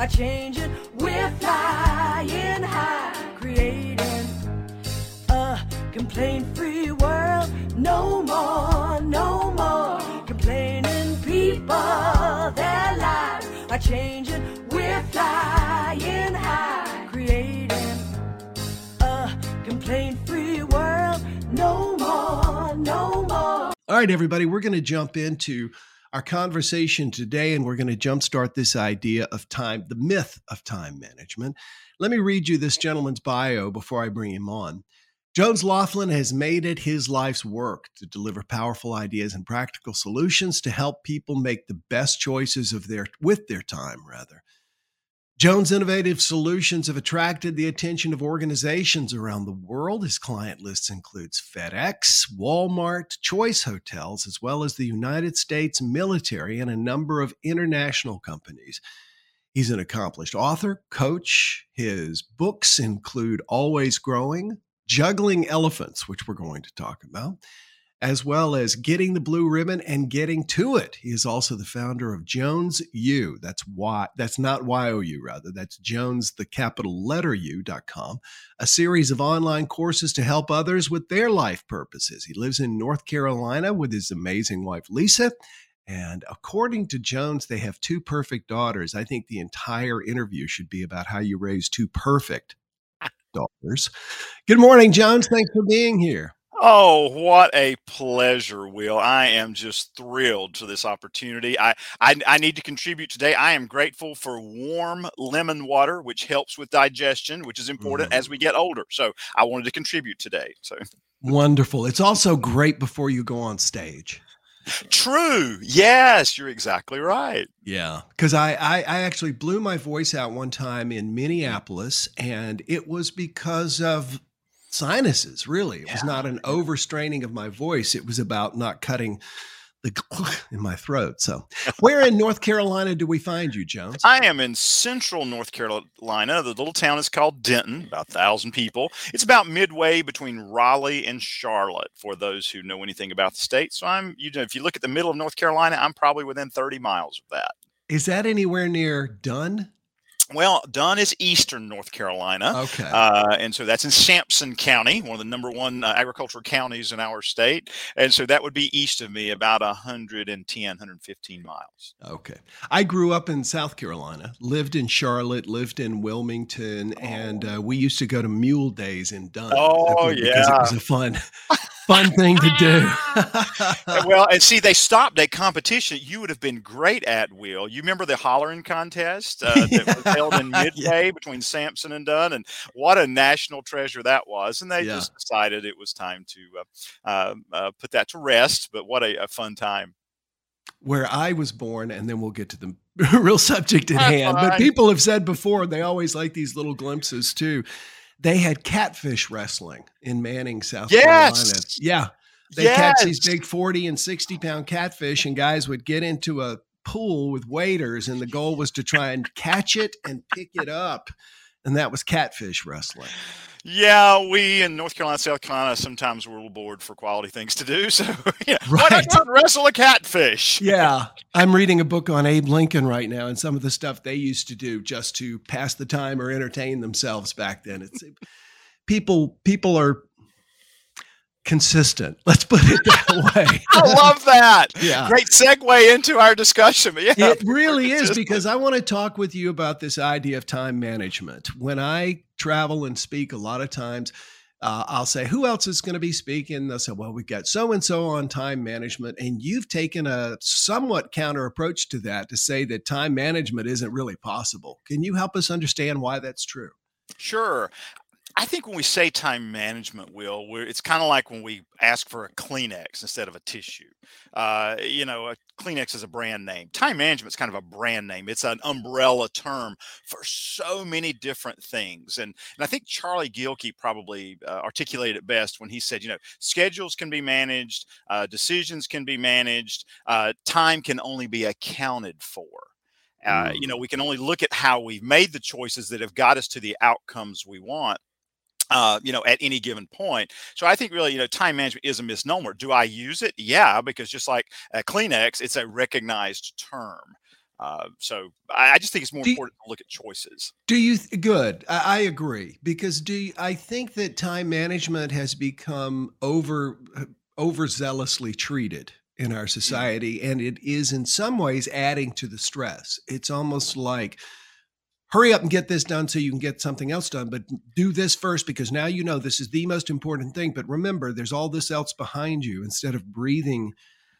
changing. We're flying high, creating a complaint-free world. No more, no more complaining. People, their lives are changing. We're flying high, creating a complaint-free world. No more, no more. All right, everybody, we're going to jump into our conversation today, and we're going to jumpstart this idea of time, the myth of time management. Let me read you this gentleman's bio before I bring him on. Jones Laughlin has made it his life's work to deliver powerful ideas and practical solutions to help people make the best choices with their time. Jones' innovative solutions have attracted the attention of organizations around the world. His client list includes FedEx, Walmart, Choice Hotels, as well as the United States military and a number of international companies. He's an accomplished author, coach. His books include Always Growing, Juggling Elephants, which we're going to talk about, as well as Getting the Blue Ribbon and Getting to It. He is also the founder of Jones U. That's not YOU, rather. That's Jones, the capital letter U.com, a series of online courses to help others with their life purposes. He lives in North Carolina with his amazing wife, Lisa. And according to Jones, they have two perfect daughters. I think the entire interview should be about how you raise two perfect daughters. Good morning, Jones. Thanks for being here. Oh, what a pleasure, Will. I am just thrilled for this opportunity. I need to contribute today. I am grateful for warm lemon water, which helps with digestion, which is important as we get older. So I wanted to contribute today. So wonderful. It's also great before you go on stage. True. Yes, you're exactly right. Yeah, because I actually blew my voice out one time in Minneapolis, and it was because of sinuses, really. It was not an overstraining of my voice. It was about not cutting the in my throat. So where in North Carolina do we find you, Jones? I am in central North Carolina. The little town is called Denton, about 1,000 people. It's about midway between Raleigh and Charlotte, for those who know anything about the state. So if you look at the middle of North Carolina, I'm probably within 30 miles of that. Is that anywhere near Dunn? Well, Dunn is eastern North Carolina. Okay. And so that's in Sampson County, one of the number one agricultural counties in our state. And so that would be east of me, about 115 miles. Okay. I grew up in South Carolina, lived in Charlotte, lived in Wilmington, and we used to go to Mule Days in Dunn. Oh, yeah. Because it was a fun thing to do. Well, and see, they stopped a competition you would have been great at, Will. You remember the hollering contest that was held in Midway between Sampson and Dunn, and what a national treasure that was. And they just decided it was time to put that to rest. But what a fun time. Where I was born, and then we'll get to the real subject at hand. But people have said before, they always like these little glimpses too. They had catfish wrestling in Manning, South Carolina. Yeah. They catch these big 40 and 60-pound catfish, and guys would get into a pool with waders, and the goal was to try and catch it and pick it up. And that was catfish wrestling. Yeah, we in North Carolina, South Carolina, sometimes we're a little bored for quality things to do. So why not go and wrestle a catfish? Yeah. I'm reading a book on Abe Lincoln right now, and some of the stuff they used to do just to pass the time or entertain themselves back then. It's people are consistent. Let's put it that way. I love that. Yeah. Great segue into our discussion. But it really is, because I want to talk with you about this idea of time management. When I travel and speak, a lot of times I'll say, who else is going to be speaking? They'll say, well, we've got so-and-so on time management. And you've taken a somewhat counter approach to that, to say that time management isn't really possible. Can you help us understand why that's true? Sure. I think when we say time management, Will, it's kind of like when we ask for a Kleenex instead of a tissue. A Kleenex is a brand name. Time management is kind of a brand name. It's an umbrella term for so many different things. And I think Charlie Gilkey probably articulated it best when he said, schedules can be managed, decisions can be managed, time can only be accounted for. We can only look at how we've made the choices that have got us to the outcomes we want. At any given point. So I think really, time management is a misnomer. Do I use it? Yeah, because just like Kleenex, it's a recognized term. So I just think it's more Do you, important to look at choices. do you good? I agree because I think that time management has become overzealously treated in our Mm. society, and it is in some ways adding to the stress. It's almost like hurry up and get this done so you can get something else done, but do this first because now you know this is the most important thing. But remember, there's all this else behind you instead of breathing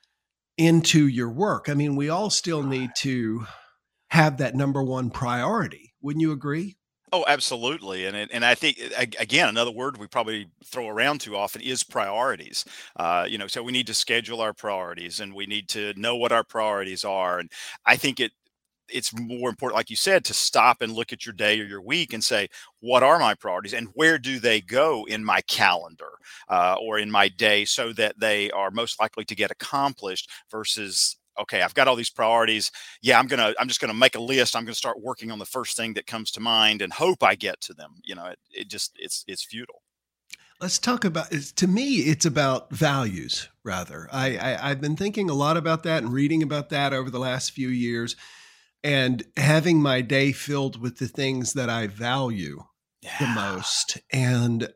into your work. I mean, we all still need to have that number one priority. Wouldn't you agree? Oh, absolutely. And I think again, another word we probably throw around too often is priorities. So we need to schedule our priorities and we need to know what our priorities are. And I think it's more important, like you said, to stop and look at your day or your week and say, what are my priorities and where do they go in my calendar or in my day so that they are most likely to get accomplished versus, okay, I've got all these priorities. Yeah, I'm just gonna make a list. I'm gonna start working on the first thing that comes to mind and hope I get to them. It's futile. Let's talk about. To me, it's about values. Rather, I've been thinking a lot about that and reading about that over the last few years, and having my day filled with the things that I value the Yeah. most. And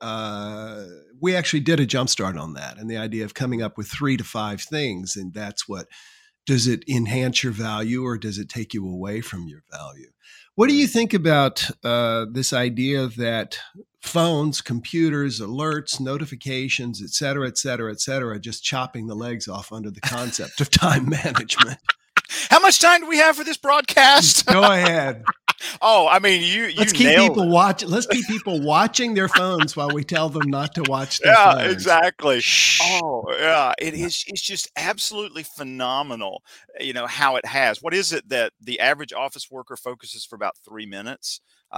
we actually did a jumpstart on that and the idea of coming up with 3 to 5 things. And that's what does it enhance your value or does it take you away from your value? What do you think about this idea that phones, computers, alerts, notifications, et cetera, et cetera, et cetera, just chopping the legs off under the concept of time management? How much time do we have for this broadcast? Go ahead. Oh, I mean, you Let's keep nailed people it. watching. Let's keep people watching their phones while we tell them not to watch their Yeah, phones. exactly. Shh. Oh, yeah. Yeah. It's just absolutely phenomenal, how it has. What is it that the average office worker focuses for about 3 minutes?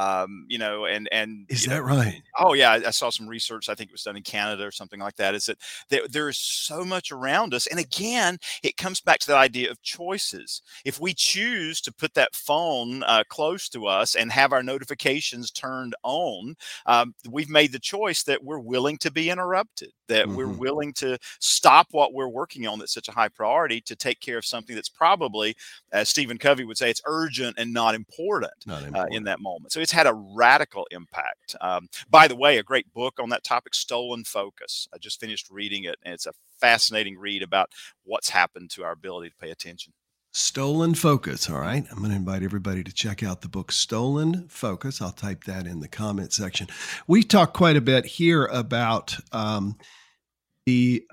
And Is that right? oh yeah, I saw some research. I think it was done in Canada or something like that. Is that there is so much around us, and again, it comes back to that idea of choices. If we choose to put that phone close to us and have our notifications turned on, we've made the choice that we're willing to be interrupted, that we're Mm-hmm. willing to stop what we're working on that's such a high priority to take care of something that's probably, as Stephen Covey would say, it's urgent and not important Not in important. that moment. So it's had a radical impact. By the way, a great book on that topic, Stolen Focus. I just finished reading it, and it's a fascinating read about what's happened to our ability to pay attention. Stolen Focus. All right. I'm going to invite everybody to check out the book Stolen Focus. I'll type that in the comment section. We talked quite a bit here about the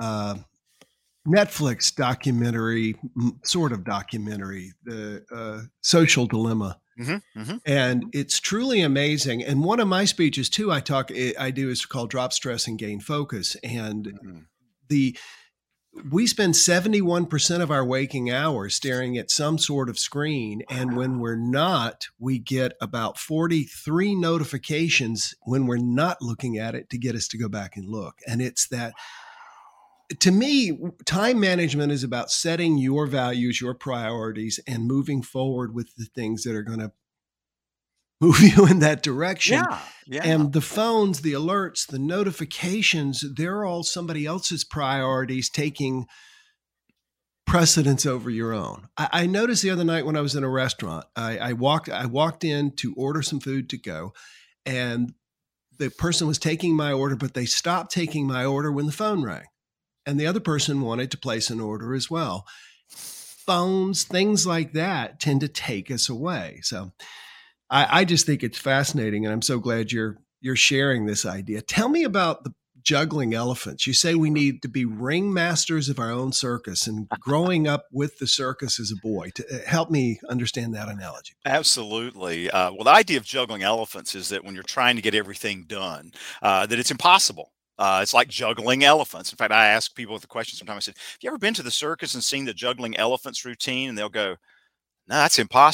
Netflix documentary, sort of documentary, the Social Dilemma. And it's truly amazing. And one of my speeches too, I do is called Drop Stress and Gain Focus. And the we spend 71% of our waking hours staring at some sort of screen. And when we're not, we get about 43 notifications when we're not looking at it to get us to go back and look. And it's that, to me, time management is about setting your values, your priorities, and moving forward with the things that are going to move you in that direction. Yeah. And the phones, the alerts, the notifications, they're all somebody else's priorities taking precedence over your own. I noticed the other night when I was in a restaurant, I walked in to order some food to go, and the person was taking my order, but they stopped taking my order when the phone rang. And the other person wanted to place an order as well. Phones, things like that tend to take us away. So I just think it's fascinating, and I'm so glad you're sharing this idea. Tell me about the juggling elephants. You say we need to be ringmasters of our own circus, and growing up with the circus as a boy. Help me understand that analogy. Absolutely. Well, the idea of juggling elephants is that when you're trying to get everything done, that it's impossible. It's like juggling elephants. In fact, I ask people the question sometimes. I said, "Have you ever been to the circus and seen the juggling elephants routine?" And they'll go, "No, that's impossible."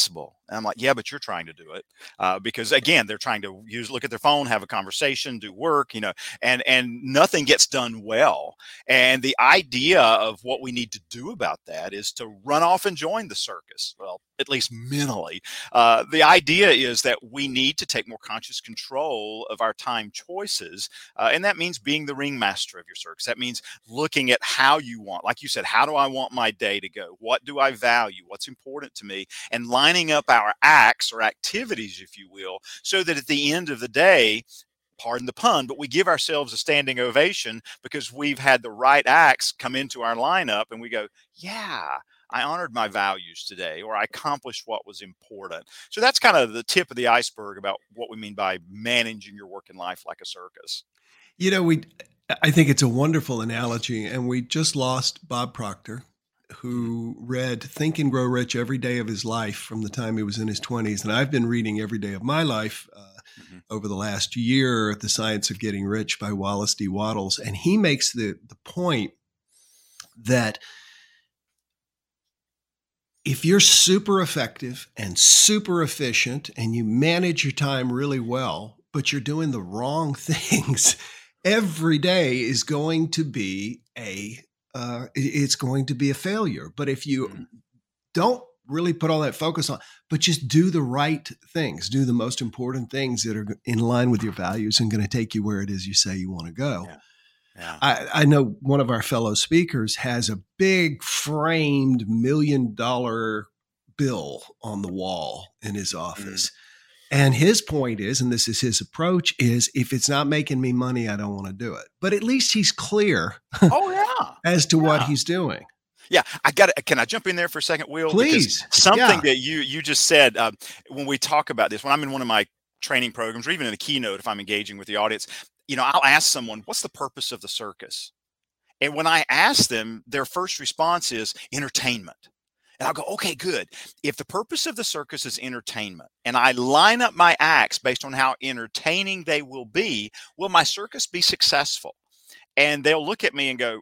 And I'm like, yeah, but you're trying to do it because again, they're trying to look at their phone, have a conversation, do work, and nothing gets done well. And the idea of what we need to do about that is to run off and join the circus. Well, at least mentally. The idea is that we need to take more conscious control of our time choices. And that means being the ringmaster of your circus. That means looking at how you want, like you said, how do I want my day to go? What do I value? What's important to me? And lining up our acts or activities, if you will, so that at the end of the day, pardon the pun, but we give ourselves a standing ovation because we've had the right acts come into our lineup and we go, yeah, I honored my values today, or I accomplished what was important. So that's kind of the tip of the iceberg about what we mean by managing your work and life like a circus. I think it's a wonderful analogy, and we just lost Bob Proctor, who read Think and Grow Rich every day of his life from the time he was in his 20s. And I've been reading every day of my life over the last year, The Science of Getting Rich by Wallace D. Wattles. And he makes the point that if you're super effective and super efficient and you manage your time really well, but you're doing the wrong things, every day is going to be it's going to be a failure. But if you don't really put all that focus on, but just do the right things, do the most important things that are in line with your values and going to take you where it is you say you want to go. Yeah. Yeah. I know one of our fellow speakers has a big framed $1 million bill on the wall in his office. And his point is, and this is his approach, is if it's not making me money, I don't want to do it. But at least he's clear as to what he's doing. Yeah, can I jump in there for a second, Will? Please. Because something that you just said, when we talk about this, when I'm in one of my training programs or even in a keynote, if I'm engaging with the audience, I'll ask someone, what's the purpose of the circus? And when I ask them, their first response is entertainment. And I'll go, okay, good. If the purpose of the circus is entertainment and I line up my acts based on how entertaining they will be, will my circus be successful? And they'll look at me and go,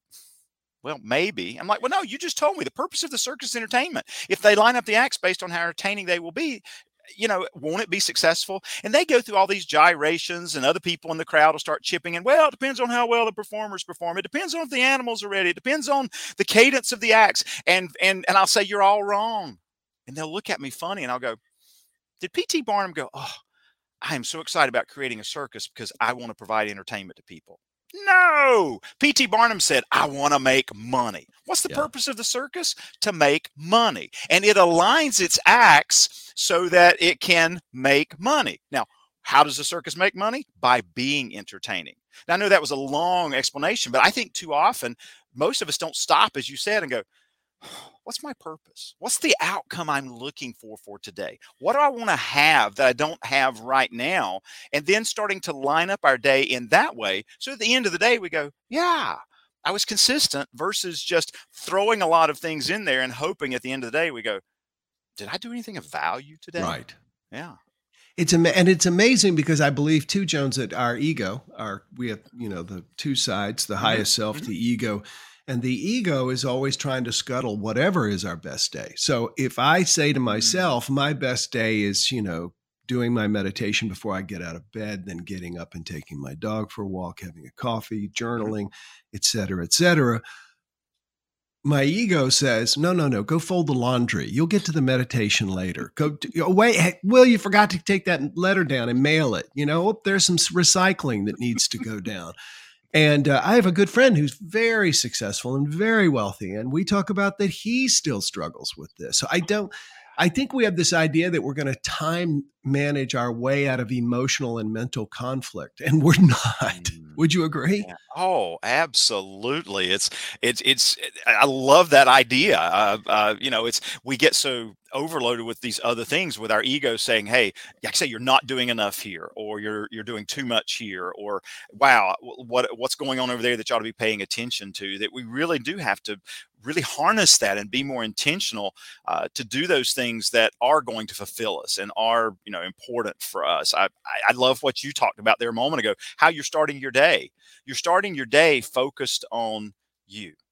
well, maybe. I'm like, well, no, you just told me the purpose of the circus is entertainment. If they line up the acts based on how entertaining they will be, won't it be successful? And they go through all these gyrations and other people in the crowd will start chipping in. Well, it depends on how well the performers perform. It depends on if the animals are ready. It depends on the cadence of the acts. And I'll say, you're all wrong. And they'll look at me funny and I'll go, did P.T. Barnum go, oh, I am so excited about creating a circus because I want to provide entertainment to people? No, P.T. Barnum said, I want to make money. What's the purpose of the circus? To make money. And it aligns its acts so that it can make money. Now, how does the circus make money? By being entertaining. Now, I know that was a long explanation, but I think too often, most of us don't stop, as you said, and go, what's my purpose? What's the outcome I'm looking for today? What do I want to have that I don't have right now? And then starting to line up our day in that way. So at the end of the day, we go, yeah, I was consistent versus just throwing a lot of things in there and hoping at the end of the day, we go, did I do anything of value today? Right. Yeah. It's amazing because I believe too, Jones, that our ego, we have, the two sides, the highest self, the ego. And the ego is always trying to scuttle whatever is our best day. So if I say to myself, my best day is, doing my meditation before I get out of bed, then getting up and taking my dog for a walk, having a coffee, journaling, et cetera, my ego says, no, go fold the laundry. You'll get to the meditation later. Wait, Will, you forgot to take that letter down and mail it. There's some recycling that needs to go down. And I have a good friend who's very successful and very wealthy. And we talk about that he still struggles with this. So I think we have this idea that we're going to time manage our way out of emotional and mental conflict. And we're not. Would you agree? Yeah. Oh, absolutely. I love that idea. We get so overloaded with these other things with our ego saying, hey, like I say, you're not doing enough here, or you're doing too much here, or wow, what's going on over there that you ought to be paying attention to, that we really do have to really harness that and be more intentional to do those things that are going to fulfill us and are, important for us. I love what you talked about there a moment ago, how you're starting your day. You're starting your day focused on you.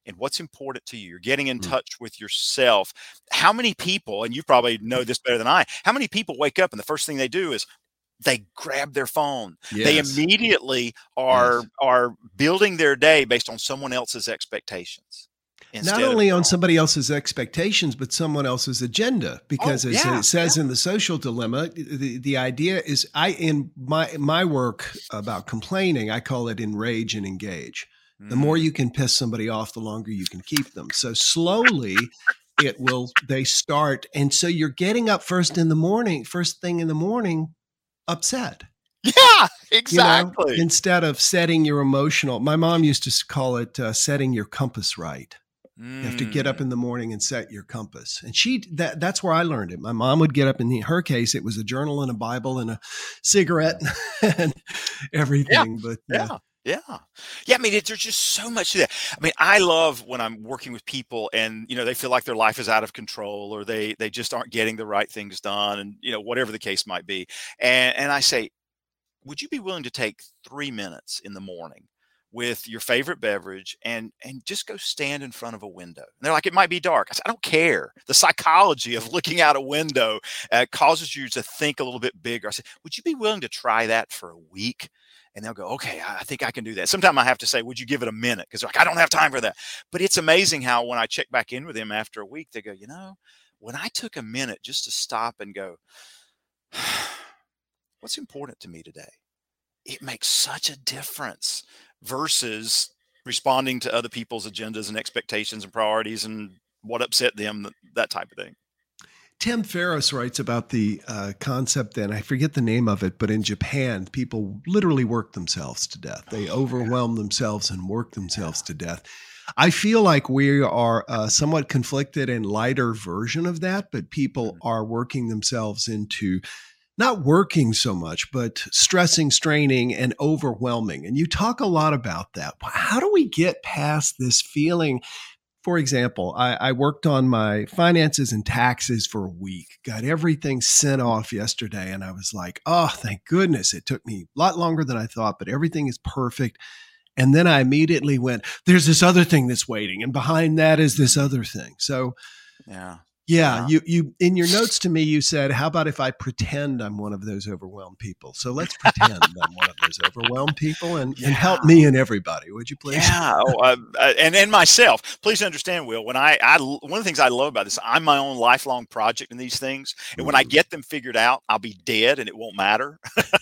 and what's important to you. You're getting in touch with yourself. How many people, and you probably know this better than I, how many people wake up and the first thing they do is they grab their phone. They Yes. immediately are building their day based on someone else's expectations. Not only on somebody else's expectations, but someone else's agenda. Because as it says in The Social Dilemma, the idea is in my work about complaining, I call it enrage and engage. The more you can piss somebody off, the longer you can keep them. So slowly they start. And so you're getting up first thing in the morning, upset. Yeah, exactly. You know, instead of setting your emotional, my mom used to call it setting your compass right. You have to get up in the morning and set your compass. And that's where I learned it. My mom would get up, in her case, it was a journal and a Bible and a cigarette and everything. Yeah. I mean, there's just so much to that. I mean, I love when I'm working with people and, they feel like their life is out of control, or they just aren't getting the right things done, and, whatever the case might be. And I say, would you be willing to take 3 minutes in the morning with your favorite beverage and just go stand in front of a window? And they're like, it might be dark. I said, I don't care. The psychology of looking out a window causes you to think a little bit bigger. I said, would you be willing to try that for a week? And they'll go, okay, I think I can do that. Sometimes I have to say, would you give it a minute? Because they're like, I don't have time for that. But it's amazing how when I check back in with them after a week, they go, when I took a minute just to stop and go, what's important to me today? It makes such a difference versus responding to other people's agendas and expectations and priorities and what upset them, that type of thing. Tim Ferriss writes about the concept, and I forget the name of it, but in Japan, people literally work themselves to death. They overwhelm themselves and work themselves to death. I feel like we are a somewhat conflicted and lighter version of that, but people are working themselves into not working so much, but stressing, straining, and overwhelming. And you talk a lot about that. How do we get past this feeling? For example, I worked on my finances and taxes for a week, got everything sent off yesterday, and I was like, oh, thank goodness. It took me a lot longer than I thought, but everything is perfect. And then I immediately went, there's this other thing that's waiting, and behind that is this other thing. So yeah. You in your notes to me, you said, how about if I pretend I'm one of those overwhelmed people? So let's pretend I'm one of those overwhelmed people and help me and everybody, would you please? Yeah. And myself. Please understand, Will, when one of the things I love about this, I'm my own lifelong project in these things. And when I get them figured out, I'll be dead and it won't matter.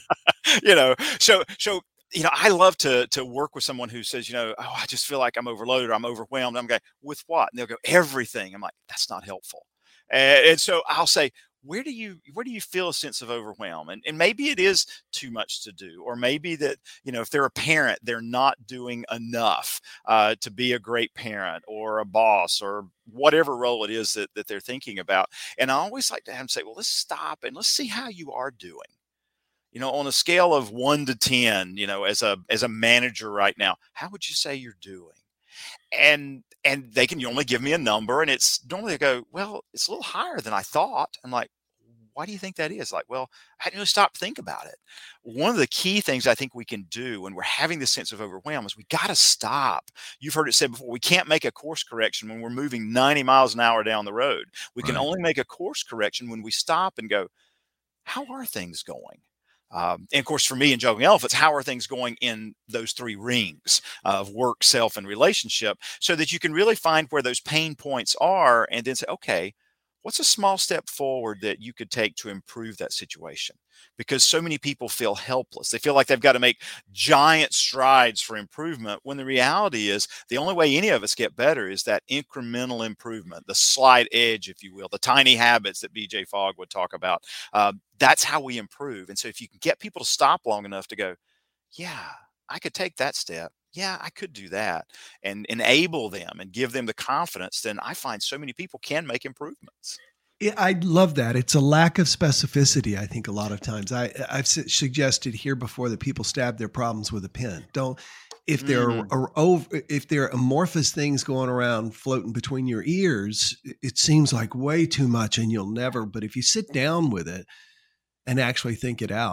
So I love to work with someone who says, I just feel like I'm overloaded, or I'm overwhelmed. I'm going, with what? And they'll go, everything. I'm like, that's not helpful. And so I'll say, where do you feel a sense of overwhelm? And maybe it is too much to do, or maybe that, if they're a parent, they're not doing enough to be a great parent or a boss or whatever role it is that they're thinking about. And I always like to have them say, well, let's stop and let's see how you are doing. On a scale of 1 to 10, as a manager right now, how would you say you're doing? And they can normally give me a number, and it's normally they go, well, it's a little higher than I thought. I'm like, why do you think that is? Like, well, I didn't stop to think about it. One of the key things I think we can do when we're having this sense of overwhelm is we got to stop. You've heard it said before, we can't make a course correction when we're moving 90 miles an hour down the road. We can only make a course correction when we stop and go, how are things going? And of course, for me and Juggling Elephants, how are things going in those 3 rings of work, self, and relationship, so that you can really find where those pain points are and then say, okay, what's a small step forward that you could take to improve that situation? Because so many people feel helpless. They feel like they've got to make giant strides for improvement, when the reality is the only way any of us get better is that incremental improvement, the slight edge, if you will, the tiny habits that BJ Fogg would talk about. That's how we improve. And so if you can get people to stop long enough to go, yeah, I could take that step. Yeah, I could do that, and enable them and give them the confidence, then I find so many people can make improvements. Yeah, I love that. It's a lack of specificity, I think, a lot of times. I've suggested here before that people stab their problems with a pen. If there are amorphous things going around floating between your ears, it seems like way too much and you'll never, but if you sit down with it and actually think it out,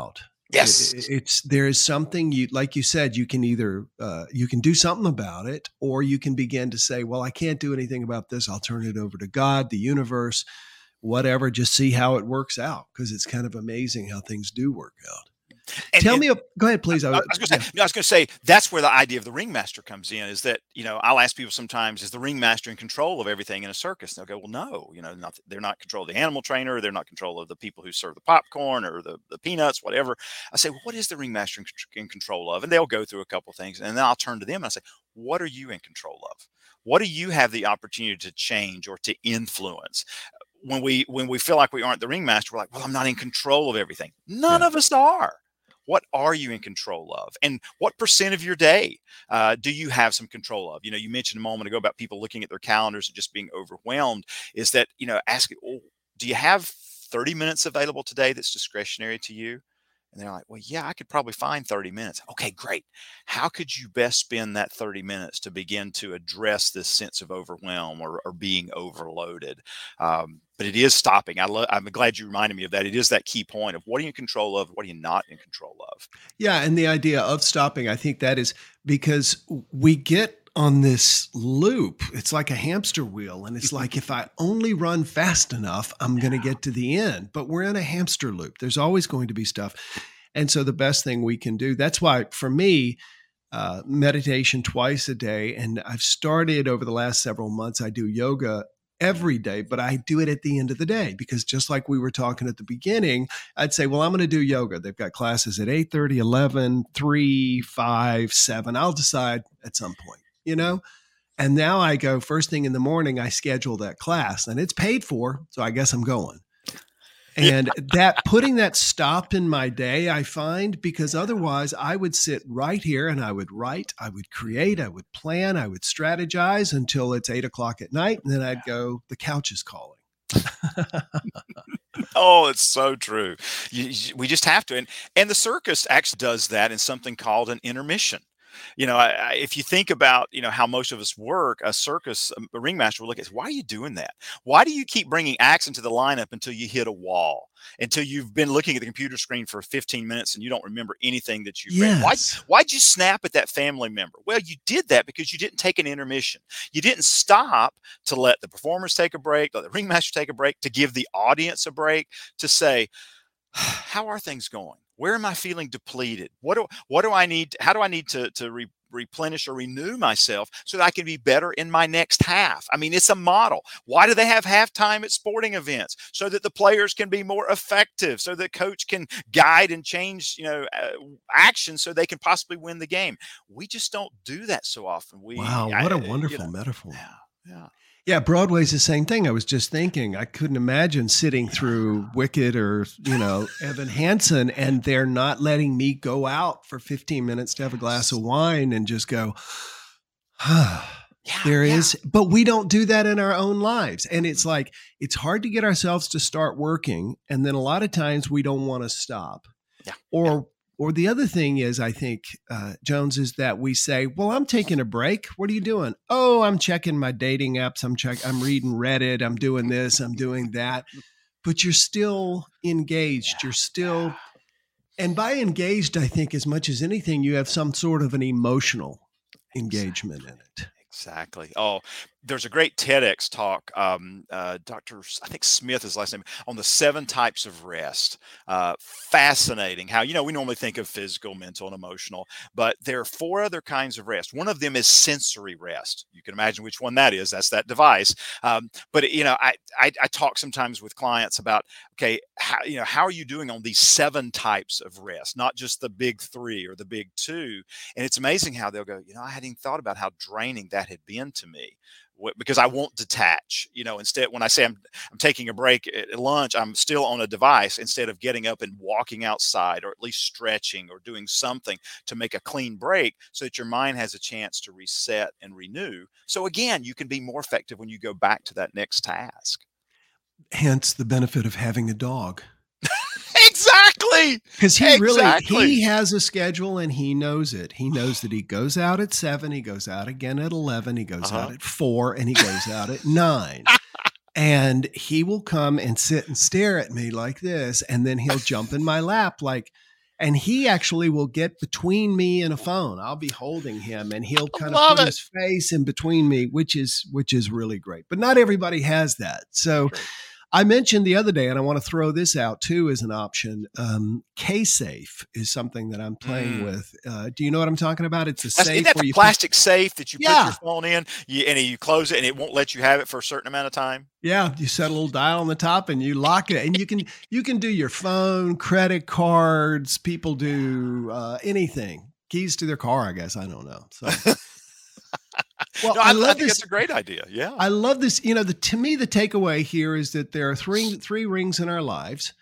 Yes. There is something like you said, you can either, you can do something about it, or you can begin to say, well, I can't do anything about this. I'll turn it over to God, the universe, whatever, just see how it works out. Cause it's kind of amazing how things do work out. Tell me, go ahead, please. I was going to say, that's where the idea of the ringmaster comes in, is that, I'll ask people sometimes, is the ringmaster in control of everything in a circus? And they'll go, well, no, they're not in control of the animal trainer. They're not in control of the people who serve the popcorn or the peanuts, whatever. I say, well, what is the ringmaster in control of? And they'll go through a couple of things. And then I'll turn to them and I say, what are you in control of? What do you have the opportunity to change or to influence? When we feel like we aren't the ringmaster, we're like, well, I'm not in control of everything. None of us are. What are you in control of? And what percent of your day do you have some control of? You mentioned a moment ago about people looking at their calendars and just being overwhelmed. Is that, asking, do you have 30 minutes available today that's discretionary to you? And they're like, well, yeah, I could probably find 30 minutes. Okay, great. How could you best spend that 30 minutes to begin to address this sense of overwhelm or being overloaded? But it is stopping. I'm glad you reminded me of that. It is that key point of what are you in control of? What are you not in control of? Yeah. And the idea of stopping, I think that is because we get on this loop. It's like a hamster wheel. And it's like, if I only run fast enough, I'm going to get to the end. But we're in a hamster loop. There's always going to be stuff. And so the best thing we can do, that's why for me, meditation twice a day. And I've started over the last several months, I do yoga every day, but I do it at the end of the day, because just like we were talking at the beginning, I'd say, well, I'm going to do yoga. They've got classes at 8:30, 11, 3, 5, 7. I'll decide at some point, and now I go first thing in the morning, I schedule that class and it's paid for. So I guess I'm going. And that putting that stop in my day, I find, because otherwise I would sit right here and I would write, I would create, I would plan, I would strategize until it's 8:00 at night. And then I'd go, the couch is calling. Oh, it's so true. We just have to. And the circus actually does that in something called an intermission. If you think about, how most of us work, a circus, a ringmaster will look at, why are you doing that? Why do you keep bringing acts into the lineup until you hit a wall, until you've been looking at the computer screen for 15 minutes and you don't remember anything that you've read? Why'd you snap at that family member? Well, you did that because you didn't take an intermission. You didn't stop to let the performers take a break, let the ringmaster take a break, to give the audience a break, to say, how are things going? Where am I feeling depleted? What do I need? How do I need to replenish or renew myself so that I can be better in my next half? I mean, it's a model. Why do they have halftime at sporting events? So that the players can be more effective, so the coach can guide and change, action so they can possibly win the game. We just don't do that so often. Wow, what a wonderful metaphor. Yeah. Yeah, Broadway's the same thing. I was just thinking, I couldn't imagine sitting through Wicked or, Evan Hansen, and they're not letting me go out for 15 minutes to have a glass of wine and just go, but we don't do that in our own lives. And it's like, it's hard to get ourselves to start working. And then a lot of times we don't want to stop. Yeah. Or the other thing is, I think, Jones, is that we say, well, I'm taking a break. What are you doing? Oh, I'm checking my dating apps. I'm reading Reddit. I'm doing this. I'm doing that. But you're still engaged. You're still, and by engaged, I think as much as anything, you have some sort of an emotional engagement in it. Exactly. Oh, there's a great TEDx talk, Dr. I think Smith is last name, on the 7 types of rest. Fascinating how, we normally think of physical, mental, and emotional, but there are 4 other kinds of rest. One of them is sensory rest. You can imagine which one that is. That's that device. But I talk sometimes with clients about, okay, how are you doing on these 7 types of rest, not just the big 3 or the big 2. And it's amazing how they'll go, I hadn't even thought about how draining that had been to me, because I won't detach. Instead, when I say I'm taking a break at lunch, I'm still on a device instead of getting up and walking outside, or at least stretching or doing something to make a clean break so that your mind has a chance to reset and renew. So again, you can be more effective when you go back to that next task. Hence the benefit of having a dog. Exactly. Because he has a schedule and he knows it. He knows that he goes out at 7, he goes out again at 11, he goes out at 4, and he goes out at 9. And he will come and sit and stare at me like this, and then he'll jump in my lap And he actually will get between me and a phone. I'll be holding him and he'll kind of Love put it. his face in between me, which is really great. But not everybody has that. So Great. I mentioned the other day, and I want to throw this out too as an option. K-Safe is something that I'm playing with. Do you know what I'm talking about? It's a safe. Isn't that where the you plastic safe that you put Yeah. your phone in, and you close it, and it won't let you have it for a certain amount of time? Yeah, you set a little dial on the top and you lock it, and you can do your phone, credit cards. People do anything, keys to their car, I guess. I don't know. So, well, No, I I love think this. that's a great idea. Yeah. I love this. You know, to me, the takeaway here is that there are three rings in our lives: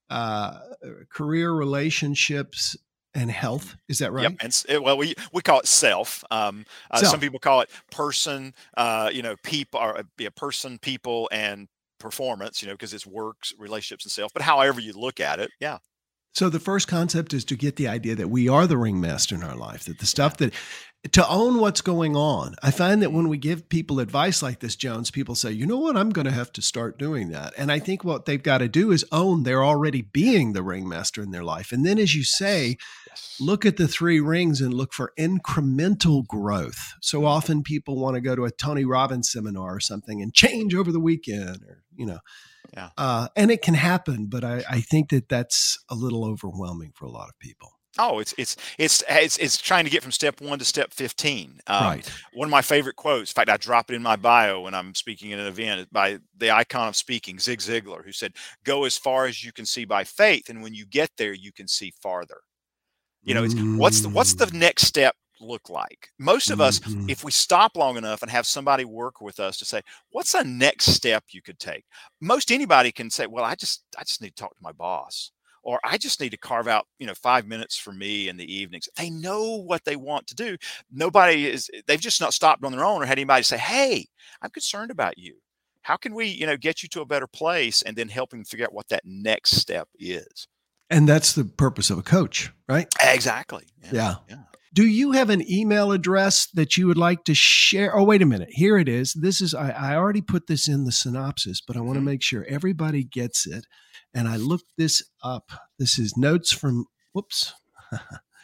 career, relationships, and health. Is that right? Yep. And well, we call it self. Self. Some people call it person. People or be a person, people, and performance. Because it's works, relationships, and self. But however you look at it, yeah. So the first concept is to get the idea that we are the ringmaster in our life, that the stuff to own what's going on. I find that when we give people advice like this, Jones, people say, you know what, I'm going to have to start doing that. And I think what they've got to do is own they're already being the ringmaster in their life. And then, as you say, look at the three rings and look for incremental growth. So often people want to go to a Tony Robbins seminar or something and change over the weekend, or, Yeah. and it can happen, but I think that that's a little overwhelming for a lot of people. Oh, it's trying to get from step 1 to step 15. Right. One of my favorite quotes, in fact, I drop it in my bio when I'm speaking at an event, by the icon of speaking, Zig Ziglar, who said, "Go as far as you can see by faith, and when you get there, you can see farther." It's what's the next step look like? Most of us, if we stop long enough and have somebody work with us to say, what's a next step you could take? Most anybody can say, well, I just need to talk to my boss, or I just need to carve out, 5 minutes for me in the evenings. They know what they want to do. They've just not stopped on their own or had anybody say, hey, I'm concerned about you. How can we, get you to a better place, and then help them figure out what that next step is? And that's the purpose of a coach, right? Exactly. Yeah. Do you have an email address that you would like to share? Oh, wait a minute. Here it is. I already put this in the synopsis, but I want to make sure everybody gets it. And I looked this up. This is notes from, whoops. Oh,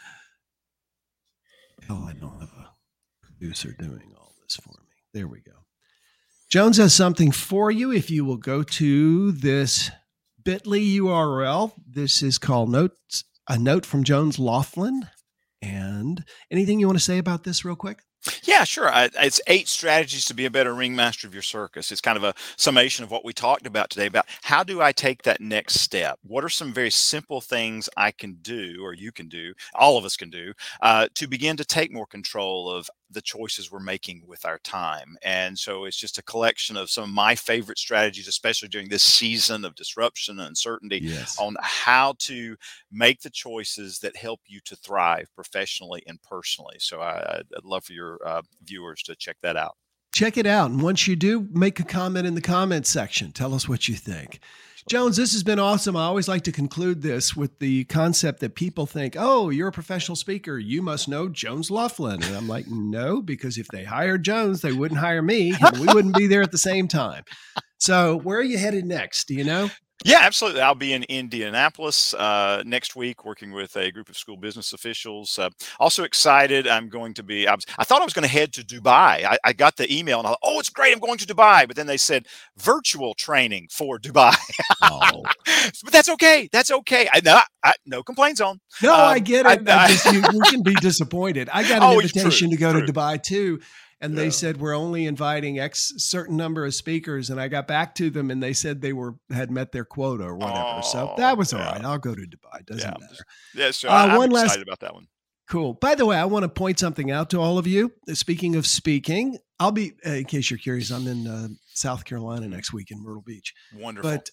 I don't have a producer doing all this for me. There we go. Jones has something for you. If you will go to this bit.ly URL, this is called Notes, a note from Jones Laughlin. And anything you want to say about this real quick? Yeah, sure. It's 8 strategies to be a better ringmaster of your circus. It's kind of a summation of what we talked about today about how do I take that next step? What are some very simple things I can do, or you can do, all of us can do, to begin to take more control of the choices we're making with our time? And so it's just a collection of some of my favorite strategies, especially during this season of disruption and uncertainty, on how to make the choices that help you to thrive professionally and personally. So I'd love for your viewers to check that out. Check it out. And once you do, make a comment in the comments section. Tell us what you think. Jones, this has been awesome. I always like to conclude this with the concept that people think, oh, you're a professional speaker, you must know Jones Laughlin. And I'm like, no, because if they hired Jones, they wouldn't hire me, and we wouldn't be there at the same time. So where are you headed next? Do you know? Yeah, absolutely. I'll be in Indianapolis next week working with a group of school business officials. Also excited. I'm going to be, I thought I was going to head to Dubai. I got the email and I thought, oh, it's great, I'm going to Dubai. But then they said virtual training for Dubai. Oh. But that's okay. That's okay. No complaints on. No, I get it. We can be disappointed. I got an invitation to go to Dubai too. And they said, we're only inviting X certain number of speakers. And I got back to them and they said they had met their quota or whatever. So that was all right. I'll go to Dubai. Doesn't matter. Yeah, so I'm excited about that one. Cool. By the way, I want to point something out to all of you. Speaking of speaking, I'll be, in case you're curious, I'm in South Carolina next week in Myrtle Beach. Wonderful. But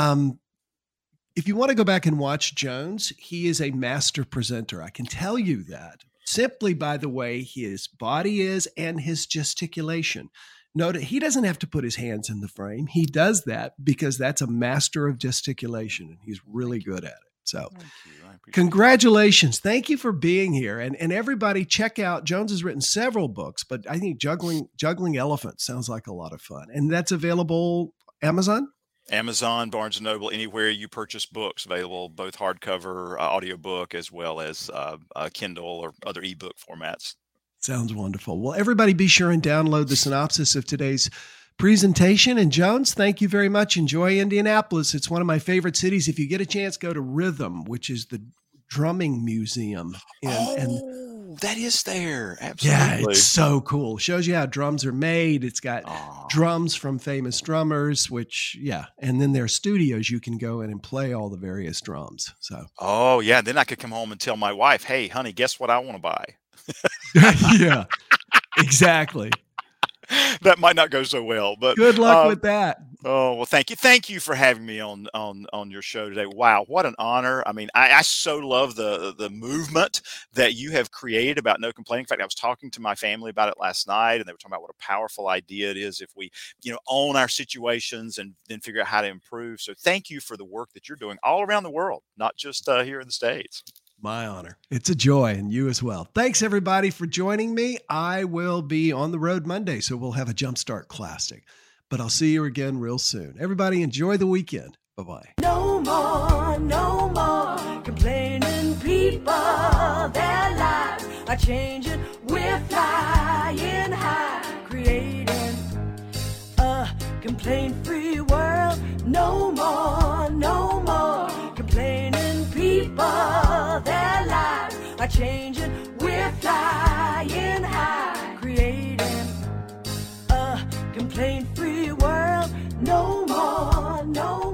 if you want to go back and watch Jones, he is a master presenter. I can tell you that. Simply by the way his body is and his gesticulation. Note, he doesn't have to put his hands in the frame. He does that because that's a master of gesticulation, and he's really good at it. So congratulations. Thank you for being here. And everybody check out, Jones has written several books, but I think Juggling Elephants sounds like a lot of fun. And that's available Amazon? Amazon, Barnes & Noble, anywhere you purchase books, available both hardcover, audiobook, as well as Kindle or other ebook formats. Sounds wonderful. Well, everybody be sure and download the synopsis of today's presentation. And Jones, thank you very much. Enjoy Indianapolis. It's one of my favorite cities. If you get a chance, go to Rhythm, which is the drumming museum. That is there. Absolutely. Yeah, it's so cool. Shows you how drums are made. It's got drums from famous drummers, and then there are studios you can go in and play all the various drums. So. Oh, yeah. Then I could come home and tell my wife, hey, honey, guess what I want to buy? Yeah, exactly. That might not go so well, but good luck with that. Oh, well, thank you. Thank you for having me on your show today. Wow, what an honor. I mean, I so love the movement that you have created about no complaining. In fact, I was talking to my family about it last night, and they were talking about what a powerful idea it is if we, own our situations and then figure out how to improve. So thank you for the work that you're doing all around the world, not just here in the States. My honor. It's a joy, and you as well. Thanks, everybody, for joining me. I will be on the road Monday, so we'll have a Jumpstart Classic. But I'll see you again real soon. Everybody, enjoy the weekend. Bye-bye. No more complaining people. Their lives are changing. We're flying high, creating a complaint-free world. No more complaining people. Their lives are changing. We're flying high, creating a complaint-free world. No more.